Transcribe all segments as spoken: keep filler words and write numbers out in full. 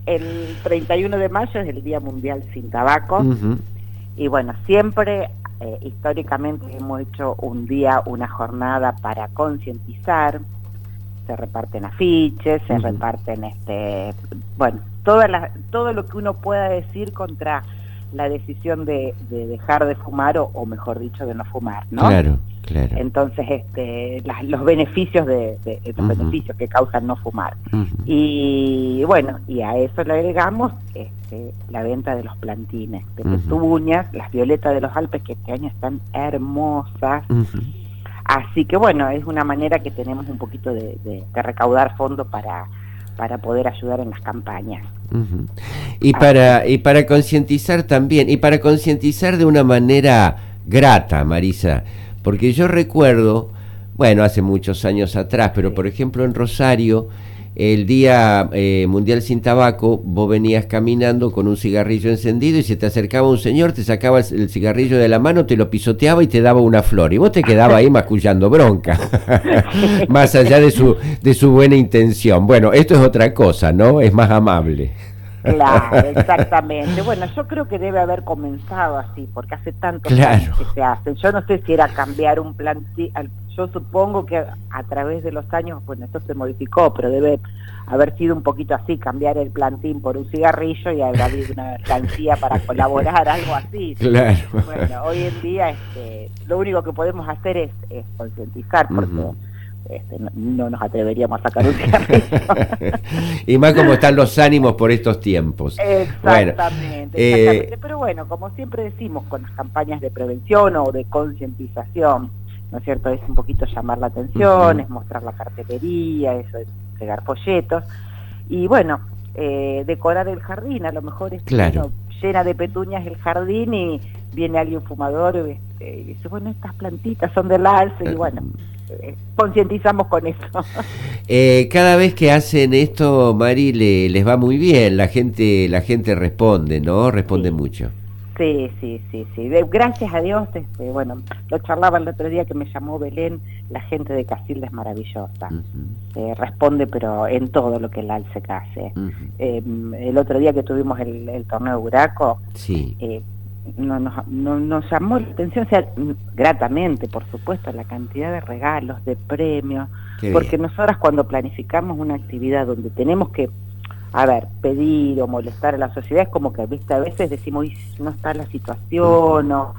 el treinta y uno de mayo es el Día Mundial Sin Tabaco. Uh-huh. Y bueno, siempre, eh, históricamente hemos hecho un día, una jornada para concientizar. Se reparten afiches, se uh-huh. reparten, este, bueno, toda la, todo lo que uno pueda decir contra la decisión de, de dejar de fumar, o, o mejor dicho, de no fumar, ¿no? Claro, claro. Entonces, este, las, los beneficios de, de los uh-huh. beneficios que causan no fumar. Uh-huh. Y bueno, y a eso le agregamos este, la venta de los plantines, de uh-huh. petunias, las violetas de los Alpes, que este año están hermosas. Uh-huh. Así que bueno, es una manera que tenemos un poquito de, de, de recaudar fondos para, para poder ayudar en las campañas. Uh-huh. Y para y para concientizar también, y para concientizar de una manera grata, Marisa, porque yo recuerdo, bueno, hace muchos años atrás, pero por ejemplo en Rosario, el Día eh, Mundial Sin Tabaco, vos venías caminando con un cigarrillo encendido y se te acercaba un señor, te sacaba el, el cigarrillo de la mano, te lo pisoteaba y te daba una flor, y vos te quedabas ahí mascullando bronca, más allá de su, de su buena intención. Bueno, esto es otra cosa, ¿no? Es más amable. Claro, exactamente. Bueno, yo creo que debe haber comenzado así, porque hace tantos claro. años que se hacen. Yo no sé si era cambiar un plantín, yo supongo que a través de los años, bueno, esto se modificó, pero debe haber sido un poquito así, cambiar el plantín por un cigarrillo y haber habido una mercancía para colaborar, algo así. Claro. Bueno, hoy en día este, lo único que podemos hacer es, es concientizar, porque... Uh-huh. Este, no, no nos atreveríamos a sacar un cigarrillo. Y más como están los ánimos por estos tiempos. Exactamente, bueno, exactamente. Eh, pero bueno, como siempre decimos, con las campañas de prevención o de concientización, ¿no es cierto? Es un poquito llamar la atención, uh-huh. es mostrar la cartelería, eso es pegar folletos, y bueno, eh, decorar el jardín, a lo mejor es claro. bueno, llena de petunias el jardín y viene alguien fumador y, este, y dice, bueno, estas plantitas son del alce, y bueno, eh, concientizamos con eso. Eh, cada vez que hacen esto, Mari, le, les va muy bien, la gente la gente responde, ¿no? Responde sí. mucho. Sí, sí, sí, sí. De, gracias a Dios, este, bueno, lo charlaba el otro día que me llamó Belén, la gente de Casilda es maravillosa. Uh-huh. Eh, responde, pero en todo lo que el alce hace. Uh-huh. Eh, el otro día que tuvimos el, el torneo de Buraco, sí. eh, no, no, no, nos llamó la atención, o sea, gratamente, por supuesto, la cantidad de regalos, de premios, Qué porque bien. Nosotras cuando planificamos una actividad donde tenemos que a ver, pedir o molestar a la sociedad, es como que, viste, a veces decimos, no está la situación, o...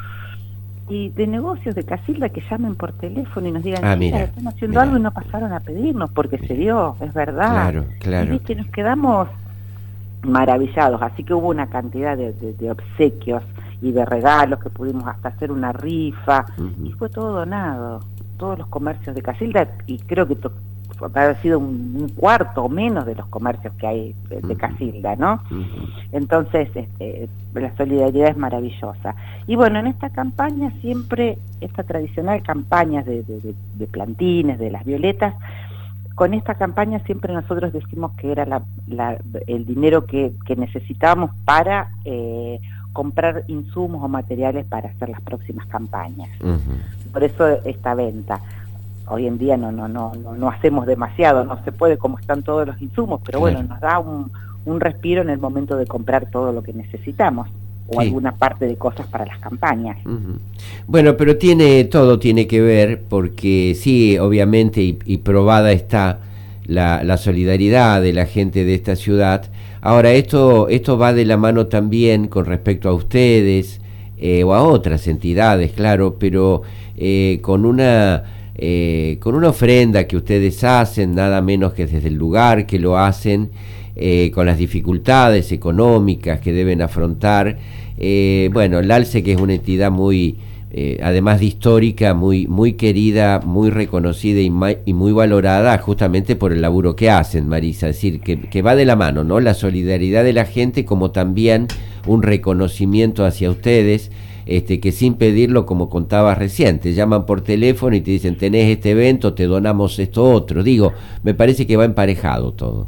Y de negocios de Casilda que llamen por teléfono y nos digan, ah, mira, están haciendo mira. algo y no pasaron a pedirnos, porque mira. Se dio, es verdad. Claro, claro. Y viste, nos quedamos maravillados, así que hubo una cantidad de, de, de obsequios y de regalos que pudimos hasta hacer una rifa, uh-huh. y fue todo donado, todos los comercios de Casilda, y creo que to- haber sido un, un cuarto o menos de los comercios que hay de, de Casilda, ¿no? Uh-huh. Entonces, este, la solidaridad es maravillosa. Y bueno, en esta campaña siempre, esta tradicional campaña de, de, de, de plantines, de las violetas, con esta campaña siempre nosotros decimos que era la, la, el dinero que, que necesitábamos para eh, comprar insumos o materiales para hacer las próximas campañas. Uh-huh. Por eso esta venta. Hoy en día no no no no no hacemos demasiado, no se puede como están todos los insumos, pero claro. Bueno, nos da un, un respiro en el momento de comprar todo lo que necesitamos o sí. Alguna parte de cosas para las campañas. Uh-huh. Bueno, pero tiene todo tiene que ver porque sí, obviamente y, y probada está la, la solidaridad de la gente de esta ciudad. Ahora esto esto va de la mano también con respecto a ustedes eh, o a otras entidades, claro, pero eh, con una Eh, con una ofrenda que ustedes hacen, nada menos que desde el lugar que lo hacen, eh, con las dificultades económicas que deben afrontar. Eh, bueno, el Alce, que es una entidad muy, eh, además de histórica, muy, muy querida, muy reconocida y, ma- y muy valorada justamente por el laburo que hacen, Marisa. Es decir, que, que va de la mano, ¿no? La solidaridad de la gente como también un reconocimiento hacia ustedes. Este, que sin pedirlo, como contabas recién, te llaman por teléfono y te dicen, tenés este evento, te donamos esto otro. Digo, me parece que va emparejado todo.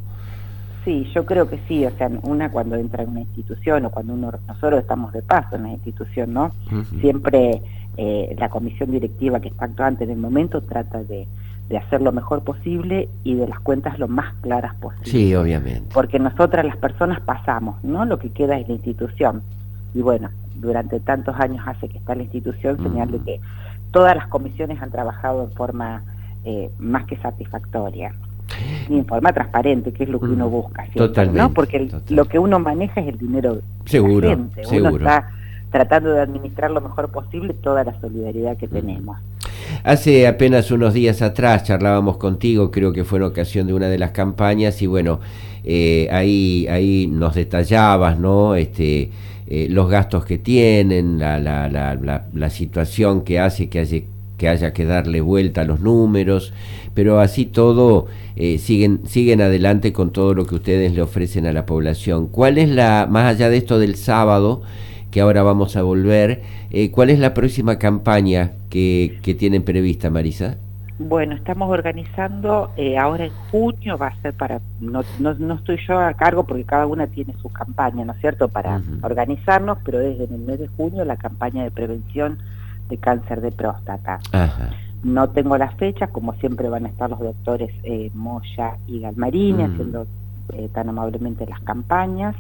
Sí, yo creo que sí, o sea, una cuando entra en una institución o cuando uno nosotros estamos de paso en la institución, ¿no? Uh-huh. Siempre eh, la comisión directiva que está actuante en el momento trata de, de hacer lo mejor posible y de las cuentas lo más claras posible. Sí, obviamente. Porque nosotras las personas pasamos, ¿no? Lo que queda es la institución. Y bueno, durante tantos años hace que está la institución, mm. señal de que todas las comisiones han trabajado en forma eh, más que satisfactoria. Y en forma transparente, que es lo que uno busca siempre, totalmente, ¿no? Porque el, totalmente. Lo que uno maneja es el dinero seguro, de la gente. seguro. Uno está tratando de administrar lo mejor posible toda la solidaridad que mm. tenemos. Hace apenas unos días atrás charlábamos contigo, creo que fue en ocasión de una de las campañas, y bueno, eh, ahí, ahí nos detallabas, ¿no? Este, eh, los gastos que tienen, la, la, la, la, la situación que hace que haya, que haya que darle vuelta a los números, pero así todo eh, siguen, siguen adelante con todo lo que ustedes le ofrecen a la población. ¿Cuál es la, más allá de esto del sábado, que ahora vamos a volver, eh, cuál es la próxima campaña que, que tienen prevista, Marisa? Bueno, estamos organizando, eh, ahora en junio va a ser para, no, no, no estoy yo a cargo porque cada una tiene su campaña, ¿no es cierto?, para uh-huh. organizarnos, pero desde el mes de junio la campaña de prevención de cáncer de próstata. Uh-huh. No tengo las fechas, como siempre van a estar los doctores eh, Moya y Galmarini uh-huh. haciendo eh, tan amablemente las campañas.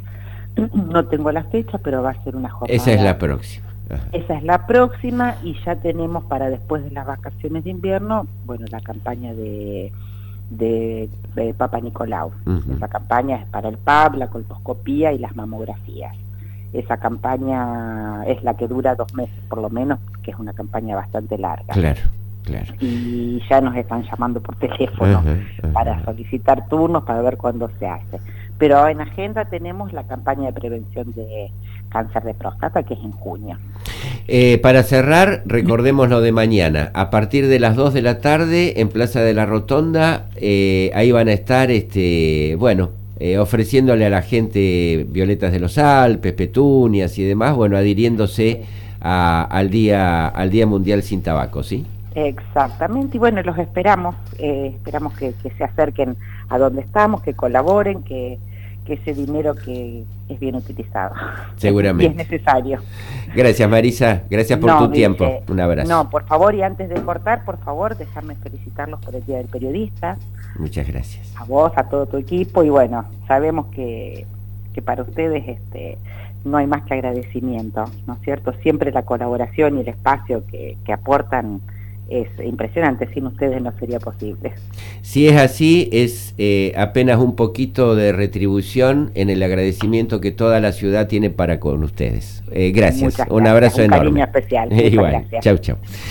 No tengo la fecha, pero va a ser una jornada. Esa es la próxima. Ajá. Esa es la próxima, y ya tenemos para después de las vacaciones de invierno, bueno, la campaña de, de, de Papa Nicolau. Uh-huh. Esa campaña es para el P A P, la colposcopía y las mamografías. Esa campaña es la que dura dos meses por lo menos, que es una campaña bastante larga. Claro. Claro. Y ya nos están llamando por teléfono uh-huh, uh-huh. para solicitar turnos para ver cuándo se hace. Pero en agenda tenemos la campaña de prevención de cáncer de próstata, que es en junio. Eh, para cerrar, recordemos lo de mañana. A partir de las dos de la tarde, en Plaza de la Rotonda, eh, ahí van a estar, este, bueno, eh, ofreciéndole a la gente violetas de los Alpes, petunias y demás, bueno, adhiriéndose a, al día, al Día Mundial sin Tabaco, ¿sí? Exactamente, y bueno, los esperamos, eh, esperamos que, que se acerquen a donde estamos, que colaboren, que, que ese dinero que es bien utilizado. Seguramente. Y es necesario. Gracias, Marisa, gracias por no, tu dice, tiempo, un abrazo. No, por favor, y antes de cortar, por favor, déjame felicitarlos por el Día del Periodista. Muchas gracias. A vos, a todo tu equipo, y bueno, sabemos que, que para ustedes este no hay más que agradecimiento, ¿no es cierto? Siempre la colaboración y el espacio que, que aportan es impresionante, sin ustedes no sería posible. Si es así, es eh, apenas un poquito de retribución en el agradecimiento que toda la ciudad tiene para con ustedes. Eh, gracias, Muchas un gracias. abrazo un enorme. Un cariño especial. Igual, chau, chau.